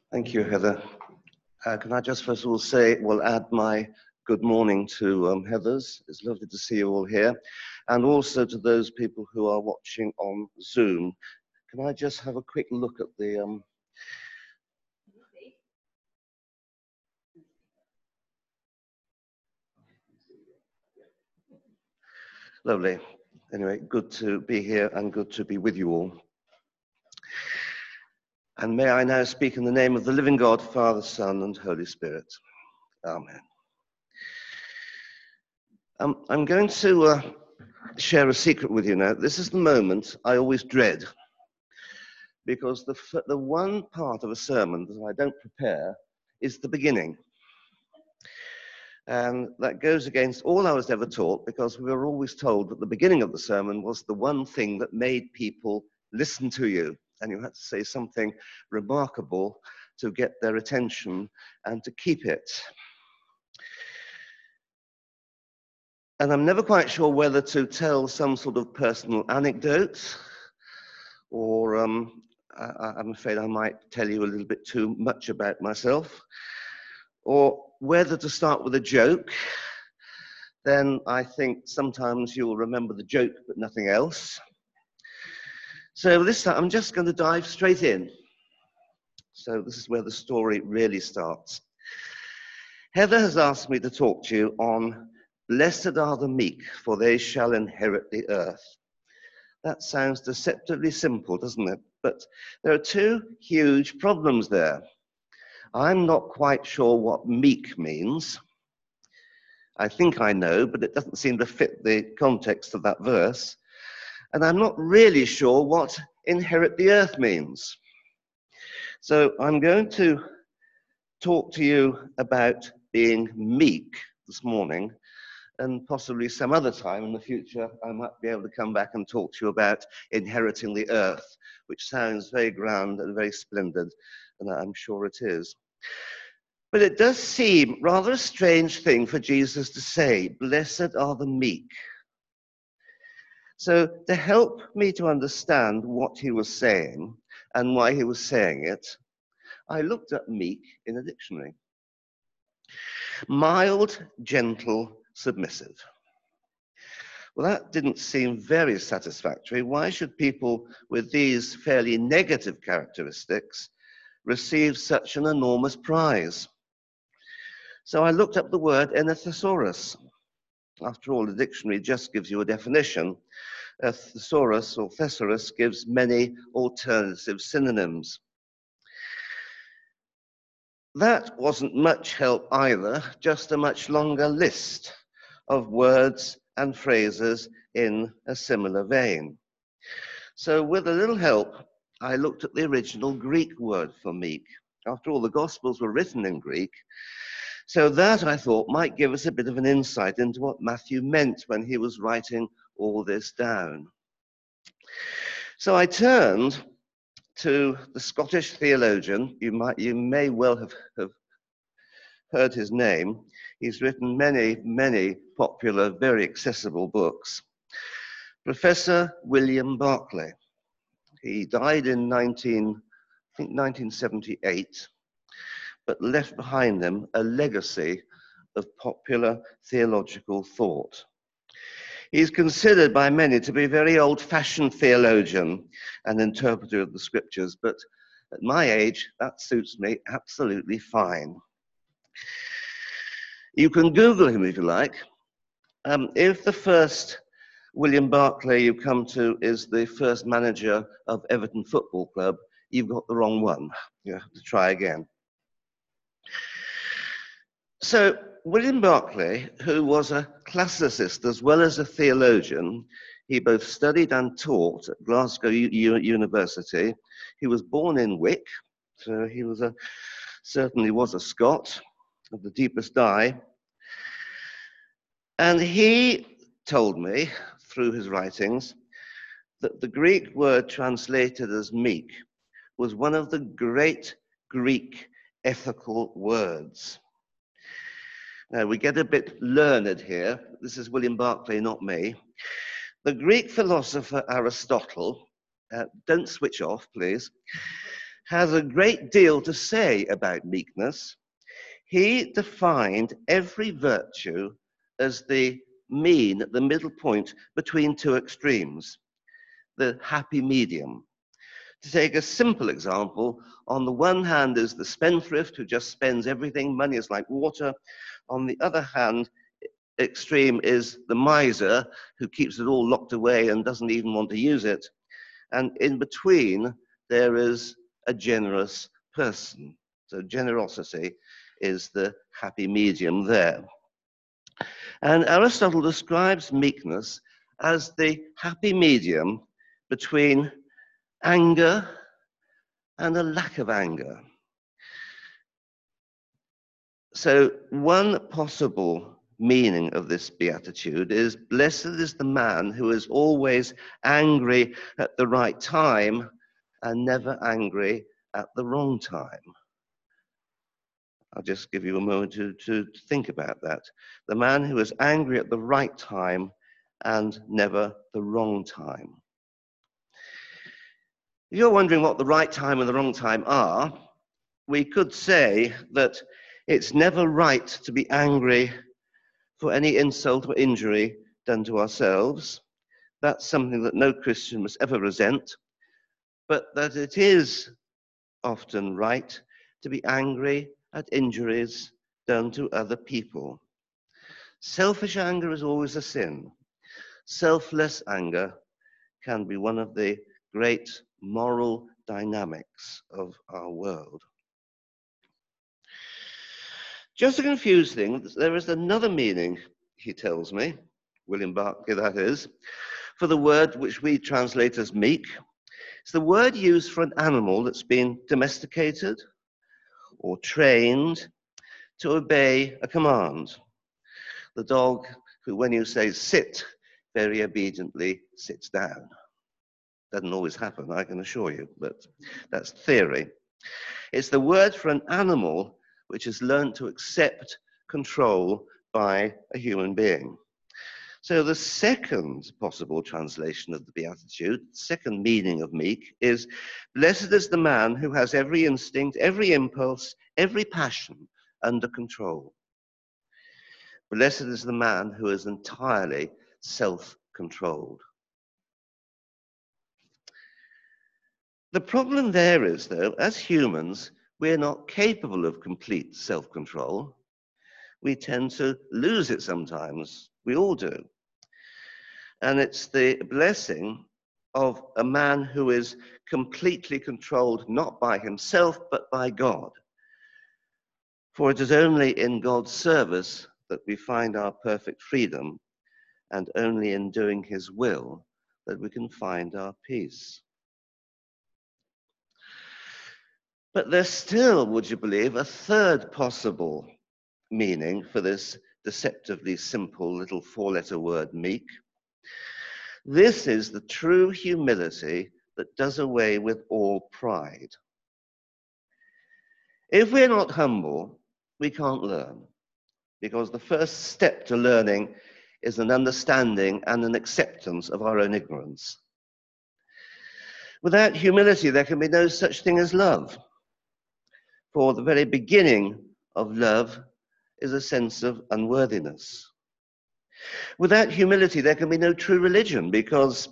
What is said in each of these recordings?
Thank you, Heather. Can I just first of all say, well, add my good morning to Heather's. It's lovely to see you all here. And also to those people who are watching on Zoom. Can I just have a quick look at the... Lovely. Anyway, good to be here and good to be with you all. And may I now speak in the name of the living God, Father, Son, and Holy Spirit. Amen. I'm going to share a secret with you now. This is the moment I always dread, because the one part of a sermon that I don't prepare is the beginning. And that goes against all I was ever taught, because we were always told that the beginning of the sermon was the one thing that made people listen to you. And you had to say something remarkable to get their attention and to keep it. And I'm never quite sure whether to tell some sort of personal anecdote, or I'm afraid I might tell you a little bit too much about myself, or whether to start with a joke. Then I think sometimes you'll remember the joke but nothing else. So this time I'm just going to dive straight in. So this is where the story really starts. Heather has asked me to talk to you on "Blessed are the meek, for they shall inherit the earth." That sounds deceptively simple, doesn't it? But there are two huge problems there. I'm not quite sure what meek means. I think I know, but it doesn't seem to fit the context of that verse. And I'm not really sure what inherit the earth means. So I'm going to talk to you about being meek this morning, and possibly some other time in the future I might be able to come back and talk to you about inheriting the earth, which sounds very grand and very splendid, and I'm sure it is. But it does seem rather a strange thing for Jesus to say, "Blessed are the meek." So to help me to understand what he was saying and why he was saying it, I looked up meek in a dictionary. Mild, gentle, submissive. Well, that didn't seem very satisfactory. Why should people with these fairly negative characteristics receive such an enormous prize? So I looked up the word "en a thesaurus." After all, the dictionary just gives you a definition. A thesaurus or thesaurus gives many alternative synonyms. That wasn't much help either, just a much longer list of words and phrases in a similar vein. So with a little help, I looked at the original Greek word for meek. After all, the Gospels were written in Greek, so that, I thought, might give us a bit of an insight into what Matthew meant when he was writing all this down. So I turned to the Scottish theologian. You may well have heard his name. He's written many popular, very accessible books. Professor William Barclay. He died in 1978, but left behind him a legacy of popular theological thought. He's considered by many to be a very old-fashioned theologian and interpreter of the scriptures, but at my age, that suits me absolutely fine. You can Google him if you like. If the first William Barclay you come to is the first manager of Everton Football Club, you've got the wrong one. You have to try again. So William Barclay, who was a classicist as well as a theologian, he both studied and taught at Glasgow University. He was born in Wick, so he was certainly was a Scot of the deepest dye. And he told me, through his writings, that the Greek word translated as meek was one of the great Greek ethical words. Now, we get a bit learned here. This is William Barclay, not me. The Greek philosopher Aristotle, don't switch off, please, has a great deal to say about meekness. He defined every virtue as the mean, the middle point between two extremes, the happy medium. To take a simple example, on the one hand is the spendthrift who just spends everything, money is like water. On the other hand, extreme is the miser who keeps it all locked away and doesn't even want to use it. And in between, there is a generous person. So generosity is the happy medium there. And Aristotle describes meekness as the happy medium between anger and a lack of anger. So one possible meaning of this beatitude is, blessed is the man who is always angry at the right time and never angry at the wrong time. I'll just give you a moment to think about that. The man who is angry at the right time and never the wrong time. If you're wondering what the right time and the wrong time are, we could say that it's never right to be angry for any insult or injury done to ourselves. That's something that no Christian must ever resent, but that it is often right to be angry at injuries done to other people. Selfish anger is always a sin. Selfless anger can be one of the great moral dynamics of our world. Just to confuse things, there is another meaning, he tells me, William Barclay that is, for the word which we translate as meek. It's the word used for an animal that's been domesticated or trained to obey a command. The dog who, when you say sit, very obediently sits down. Doesn't always happen, I can assure you, but that's theory. It's the word for an animal which has learned to accept control by a human being. So the second possible translation of the Beatitude, second meaning of meek, is, blessed is the man who has every instinct, every impulse, every passion under control. Blessed is the man who is entirely self-controlled. The problem there is, though, as humans, we're not capable of complete self-control. We tend to lose it sometimes. We all do. And it's the blessing of a man who is completely controlled not by himself, but by God. For it is only in God's service that we find our perfect freedom, and only in doing his will that we can find our peace. But there's still, would you believe, a third possible meaning for this deceptively simple little four-letter word, meek. This is the true humility that does away with all pride. If we're not humble, we can't learn, because the first step to learning is an understanding and an acceptance of our own ignorance. Without humility, there can be no such thing as love. For the very beginning of love is a sense of unworthiness. Without humility, there can be no true religion, because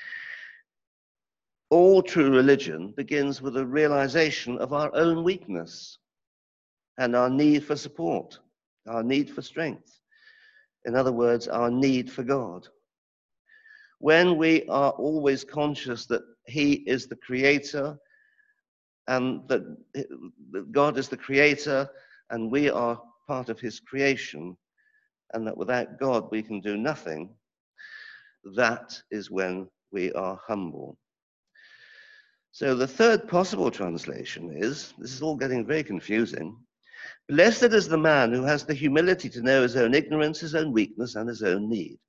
all true religion begins with a realization of our own weakness and our need for support, our need for strength. In other words, our need for God. When we are always conscious that he is the creator and that God is the creator and we are part of his creation, and that without God we can do nothing, that is when we are humble. So the third possible translation is, this is all getting very confusing, blessed is the man who has the humility to know his own ignorance, his own weakness, and his own need.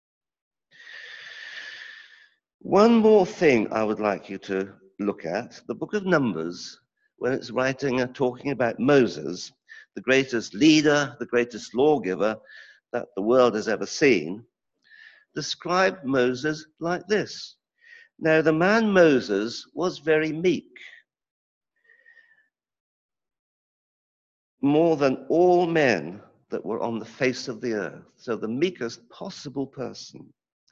One more thing I would like you to look at, the book of Numbers, when it's writing and talking about Moses, the greatest leader, the greatest lawgiver that the world has ever seen, described Moses like this. Now, the man Moses was very meek. more than all men that were on the face of the earth. So the meekest possible person.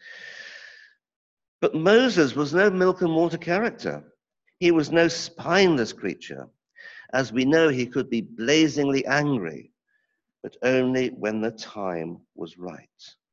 But Moses was no milk and water character. He was no spineless creature. As we know, he could be blazingly angry, but only when the time was right.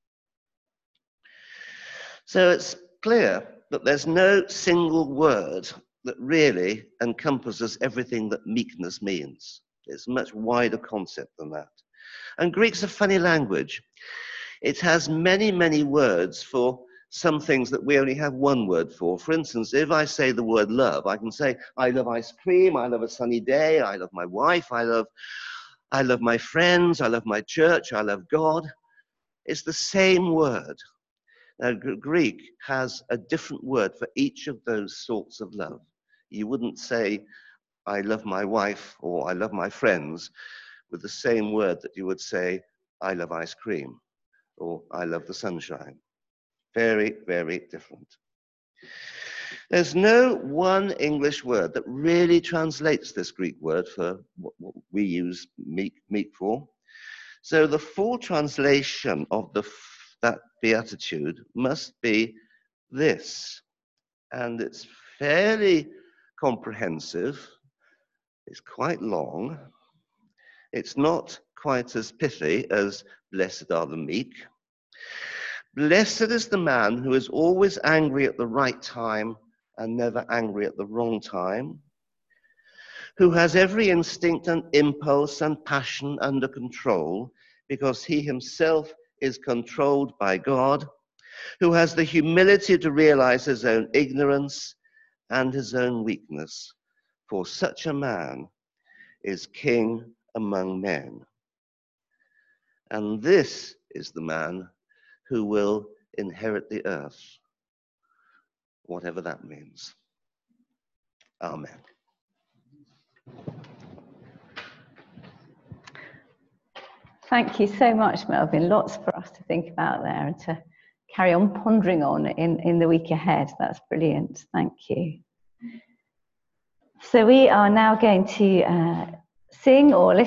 So it's clear that there's no single word that really encompasses everything that meekness means. It's a much wider concept than that. And Greek's a funny language. It has many, many words for some things that we only have one word for. For instance, if I say the word love, I can say, I love ice cream, I love a sunny day, I love my wife, I love my friends, I love my church, I love God. It's the same word. Now, Greek has a different word for each of those sorts of love. You wouldn't say, I love my wife or I love my friends with the same word that you would say, I love ice cream or I love the sunshine. Very, very different. There's no one English word that really translates this Greek word for what we use meek for. So the full translation of that beatitude must be this. And it's fairly comprehensive. It's quite long. It's not quite as pithy as blessed are the meek. Blessed is the man who is always angry at the right time and never angry at the wrong time, who has every instinct and impulse and passion under control because he himself is controlled by God, who has the humility to realize his own ignorance and his own weakness. For such a man is king among men. And this is the man who will inherit the earth, whatever that means. Amen. Thank you so much, Melvin. Lots for us to think about there and to carry on pondering on in the week ahead. That's brilliant. Thank you. So we are now going to sing or listen